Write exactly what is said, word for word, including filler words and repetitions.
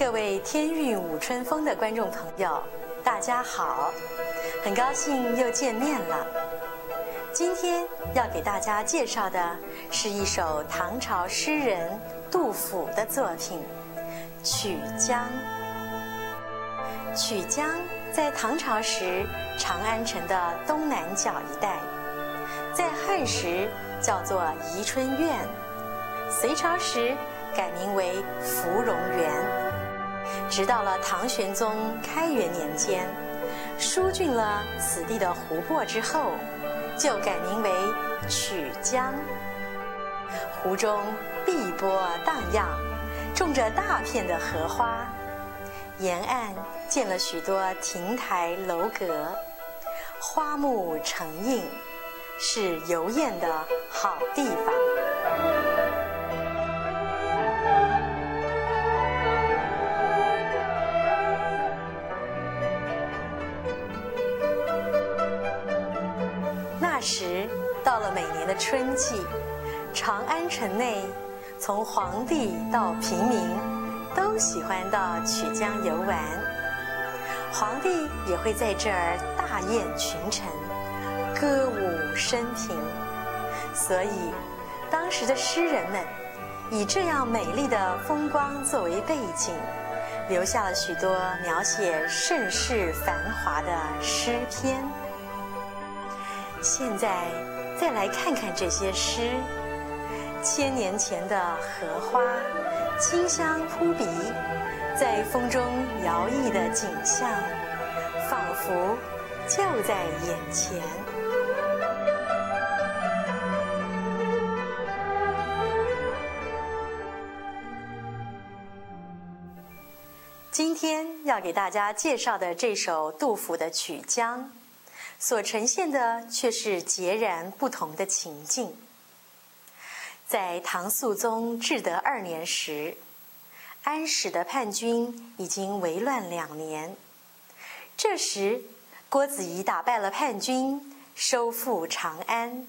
各位天韵舞春风的观众朋友，大家好，很高兴又见面了。今天要给大家介绍的是一首唐朝诗人杜甫的作品《曲江》。曲江在唐朝时长安城的东南角一带，在汉时叫做宜春院，隋朝时改名为芙蓉园，直到了唐玄宗开元年间，疏浚了此地的湖泊之后，就改名为曲江。湖中碧波荡漾，种着大片的荷花，沿岸建了许多亭台楼阁，花木成荫，是游宴的好地方。那时到了每年的春季，长安城内从皇帝到平民都喜欢到曲江游玩，皇帝也会在这儿大宴群臣，歌舞升平。所以当时的诗人们以这样美丽的风光作为背景，留下了许多描写盛世繁华的诗篇。现在再来看看这些诗，千年前的荷花清香扑鼻，在风中摇曳的景象，仿佛就在眼前。今天要给大家介绍的这首杜甫的《曲江》，所呈现的却是截然不同的情境。在唐肃宗至德二年时，安史的叛军已经为乱两年。这时，郭子仪打败了叛军，收复长安，